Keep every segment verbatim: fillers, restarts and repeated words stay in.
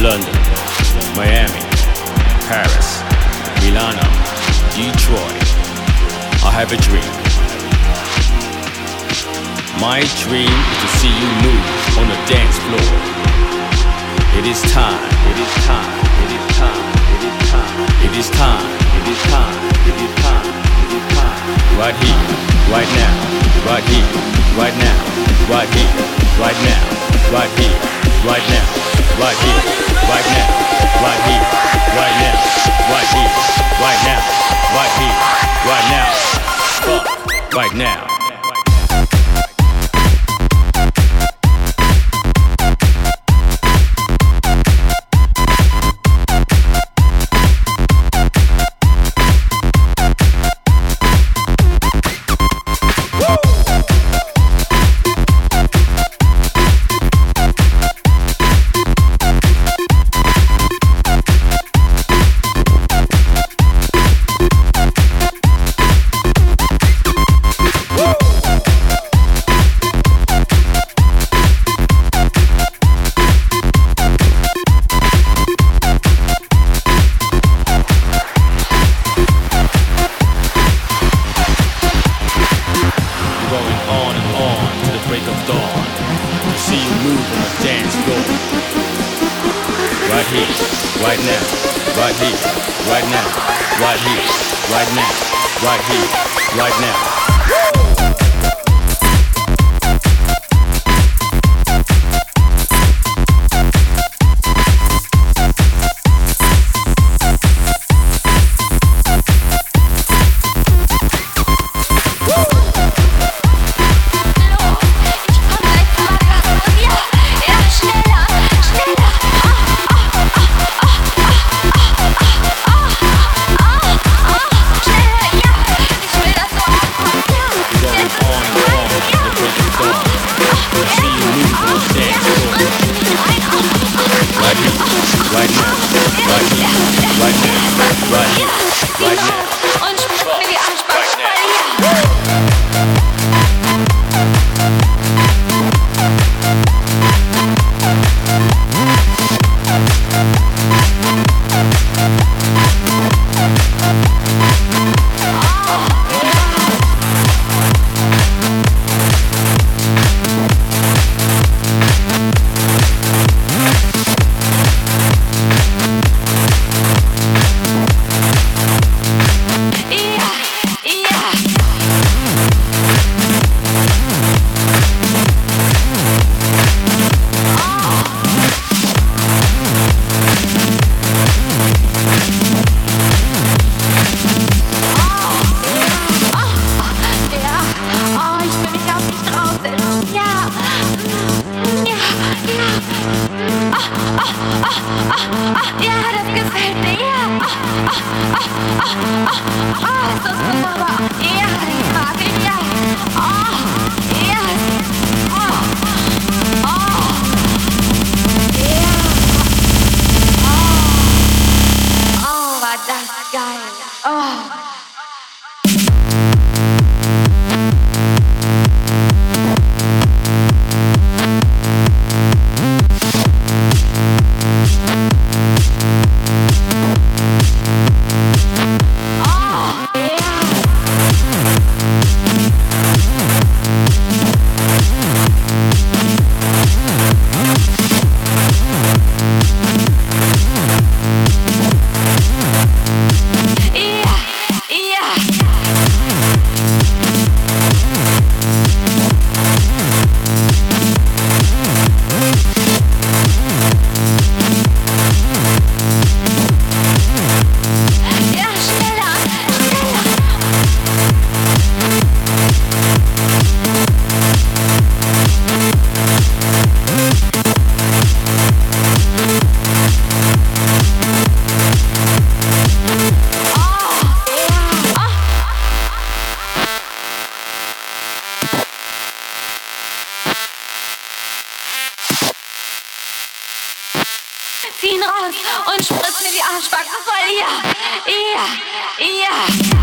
London, Miami, Paris, Milano, Detroit. I have a dream. My dream is to see you move on the dance floor. It is time, it is time, it is time, it is time, it is time, it is time, it is time, it is time. Right here, right now, right here, right now, right here, right now, right here, right now, right here, right now, right here, right now, right here, right now, right here, right now, fuck, right now. Zieh ihn raus und spritz mir die Arschbacke voll. Ja, ja, ja.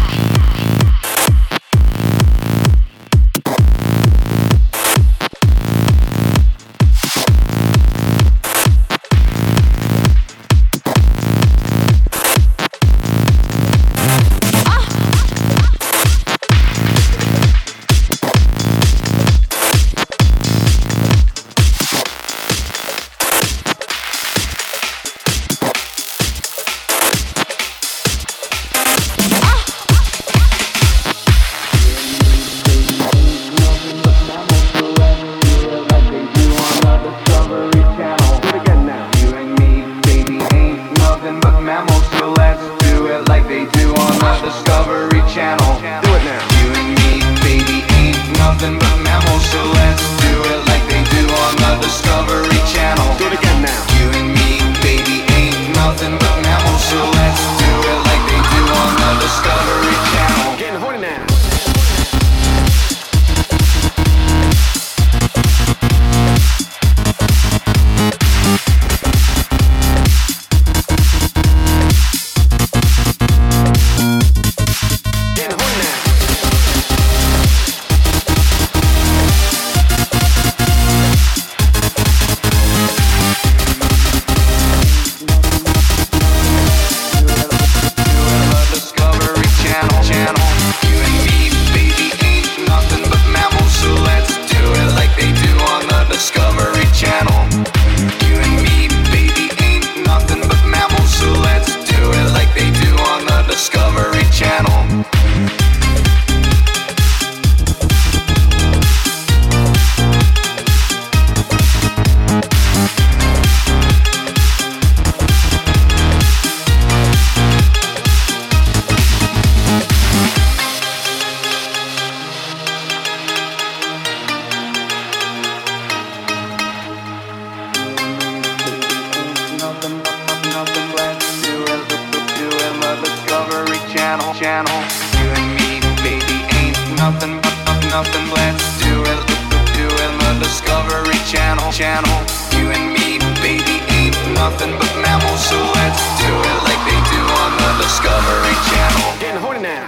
nothing, nothing. Let's do it, do it on the Discovery Channel, channel. You and me, baby, ain't nothing, nothing. Let's do it, do it on the Discovery Channel, channel. You and me, baby, ain't nothing but mammals, so let's do it like they do on the Discovery Channel. Getting horny now.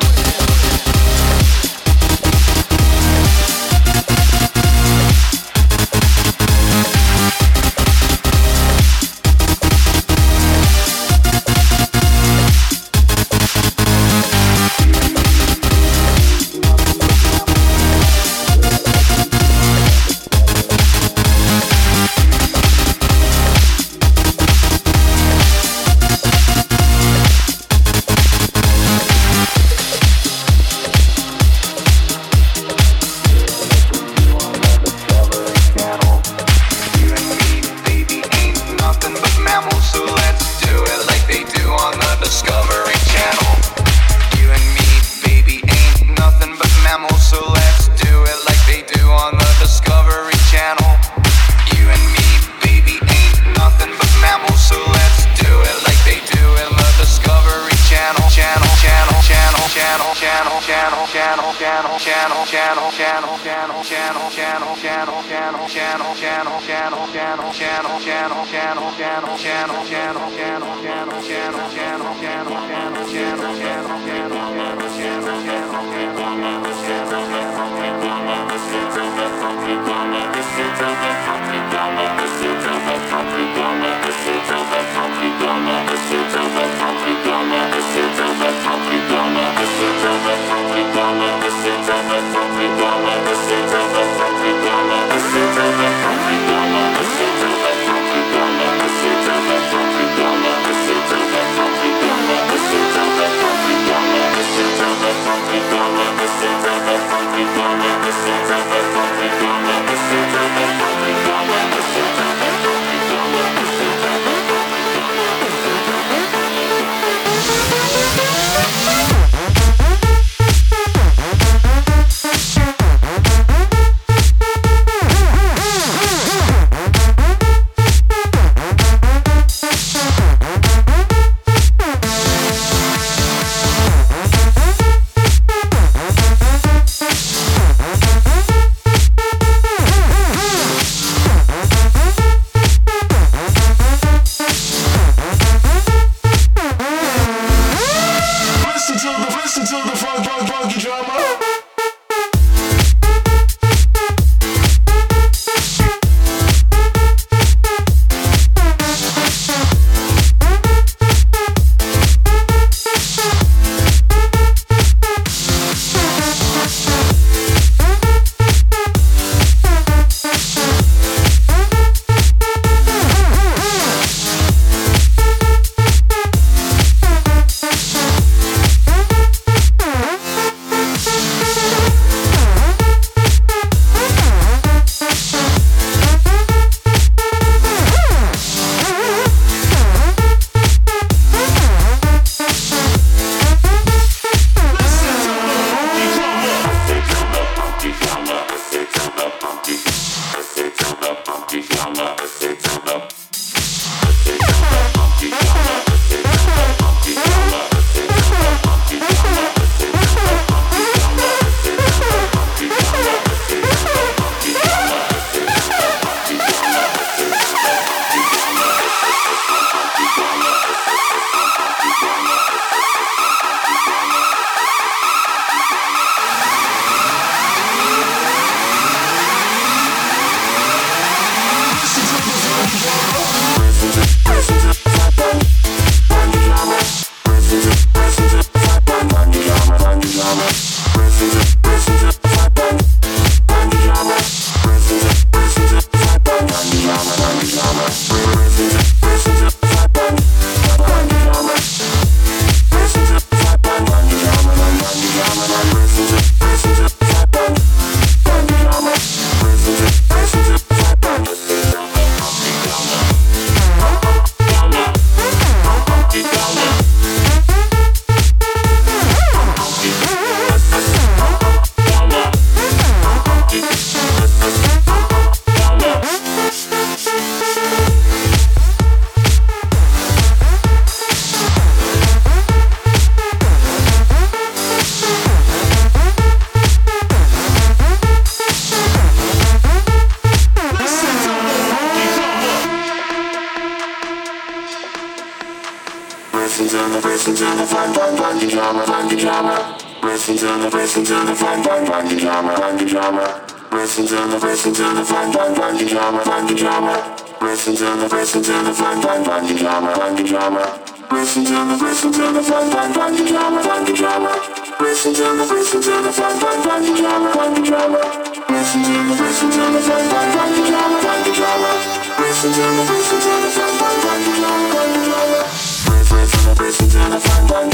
Listen to the, listen to the fun, fun, funky drama, funky drama. Listen to the, listen to the fun, fun, funky drama, funky drama. Listen to the, listen to the fun, fun, funky drama, funky drama. Listen to the, listen to the fun, fun, funky drama, funky drama. Listen to the, listen to the fun, fun, funky drama, funky drama. Listen to the, listen to the fun, fun, funky drama, funky drama. Listen to the, listen to the fun, fun, funky drama, funky drama. Listen to the, listen to the fun, fun, funky drama, funky drama. Listen to the, listen to the fun, fun.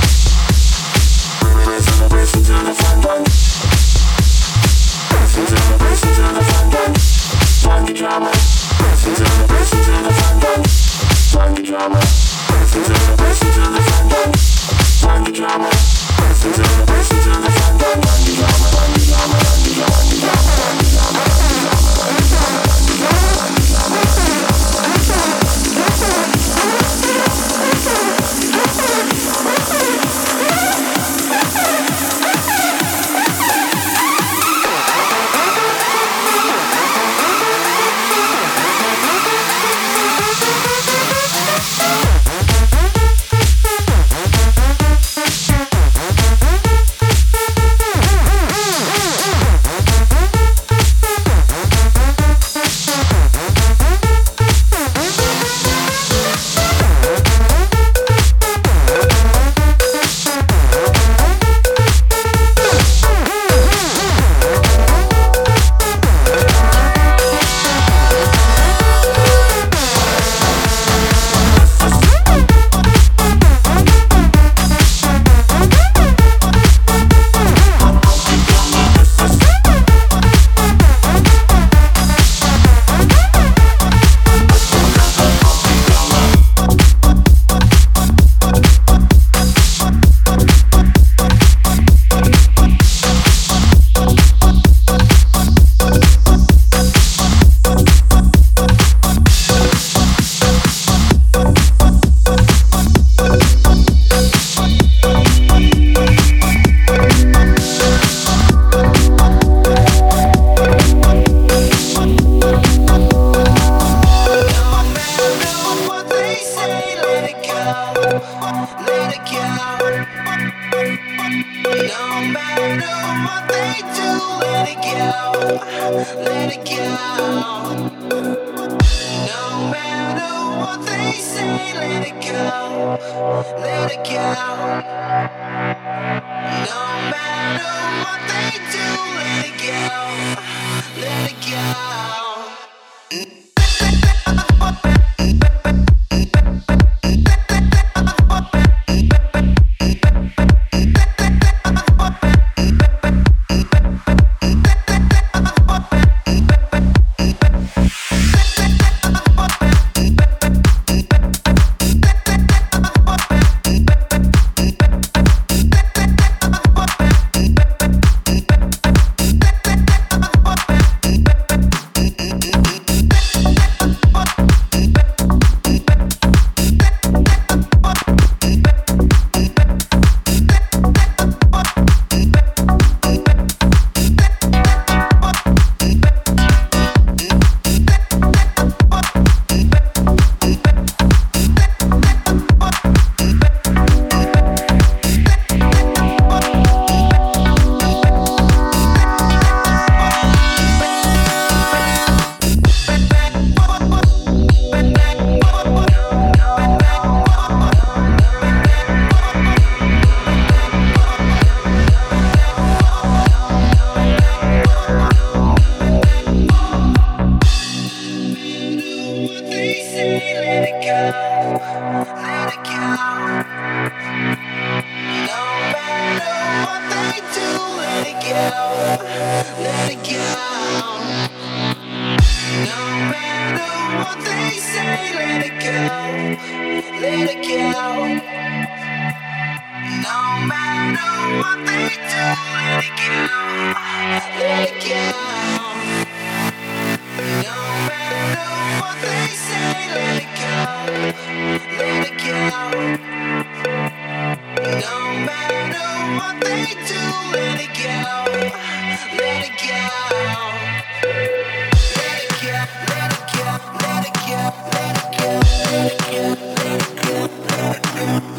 Listen to the, listen to the fun, fun. Listen to the, listen to the fun, fun. Funky drama. Listen to the, listen to the fun, fun. Funky drama. Listen to the, listen to the fun, fun. Funky drama. Listen to the, listen to the fun, fun. Funky drama, funky drama, funky drama, funky drama, funky drama, funky drama, funky drama, funky drama, funky drama, funky Let it go, let it go, let it go, let it go, let it go.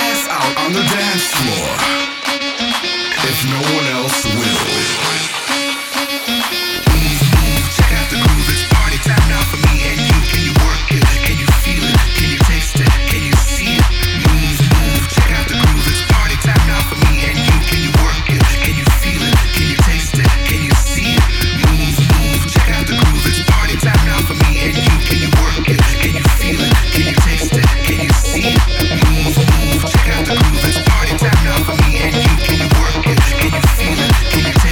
ass out on the dance floor. If no one else will. Move, move, check out the groove, it's party time now for me and you. Can you work it? Can you feel it? Can you taste it? Can you see it? Move, move, check out the groove, it's party time now for me and you. Can you work it? Can you feel it? Can you taste it? Can you see it? Move, move, check out the groove, it's party time now for me and you. Can you work it? Can you feel it? Can you taste it? Can you see it? Move, move, check out the groove, it's party time now for me and you. Can you work it? Can you feel it? Can you taste it?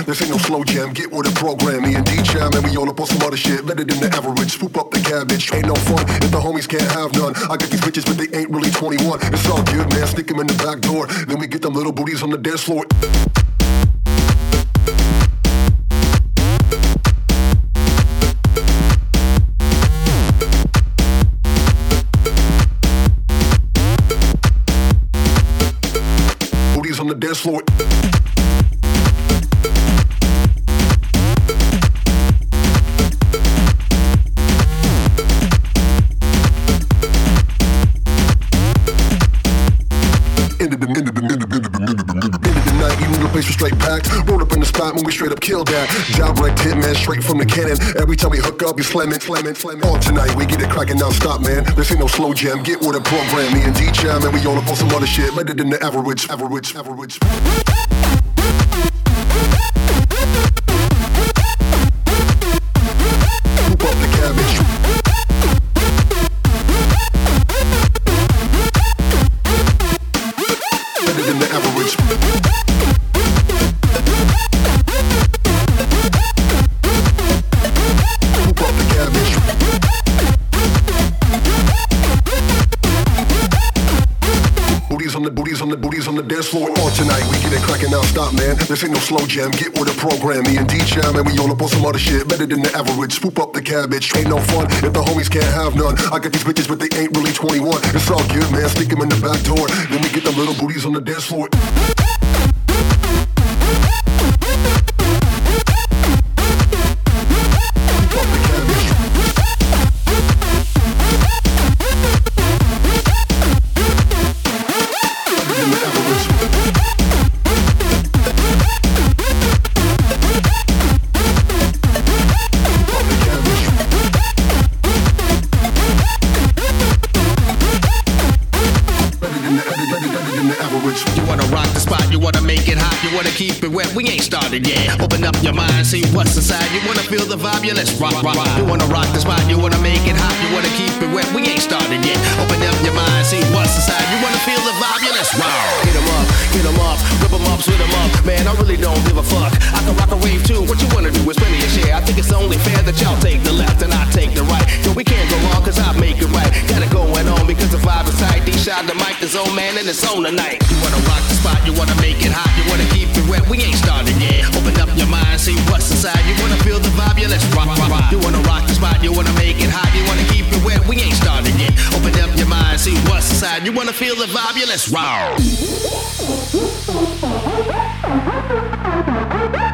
This ain't no slow jam, get with the program. Me and D-Jam, and we all up on some other shit. Better than the average, swoop up the cabbage. Ain't no fun if the homies can't have none. I got these bitches, but they ain't really twenty-one. It's all good, man, stick them in the back door. Then we get them little booties on the dance floor. Booties on the dance floor. Straight packed, rolled up in the spot when we straight up killed that. Job wrecked, hit man, straight from the cannon. Every time we hook up, we slam it, slam it, slam it. All tonight, we get it cracking, now stop, man. This ain't no slow jam, get with a program. Me and D-Jam, and we all up on some other shit. Better than the average, average, average. Whoop up the cabbage. Better than the average. On the booties on the booties on the dance floor. All tonight, we get it cracking, now stop, man. This ain't no slow jam, get with the program. Me and D-Jam, and we all up on some other shit. Better than the average, swoop up the cabbage. Ain't no fun if the homies can't have none. I got these bitches, but they ain't really twenty-one. It's all good, man, stick them in the back door. Then we get them little booties on the dance floor. Keep it wet, we ain't started yet. Open up your mind, see what's inside. You wanna feel the vibe, yeah, let's rock, rock, rock. You wanna rock the spot, you wanna make it hot. You wanna keep it wet, we ain't started yet. Open up your mind, see what's inside. You wanna feel the vibe, yeah, let's rock. Hit 'em up, hit 'em up, rip 'em up, split 'em up. Man, I really don't give a fuck. I can rock a wave too. What you wanna do is plenty of share. I think it's only fair that y'all take the left and I take the right. Yo, we can't go wrong, cause I make it right. Got it going on because the vibe is tight. D-Shot the mic is on, man, and it's on tonight. You wanna rock the spot, you wanna make it hot. You wanna keep it wet, we ain't started yet. Open up your mind, see what's inside. You wanna feel the vibe, yeah, let's rock, rock, rock. You wanna rock the spot, you wanna make it hot. You wanna keep it wet, we ain't started yet. Open up your mind, see what's inside. You wanna feel the vibe, yeah, let's rock.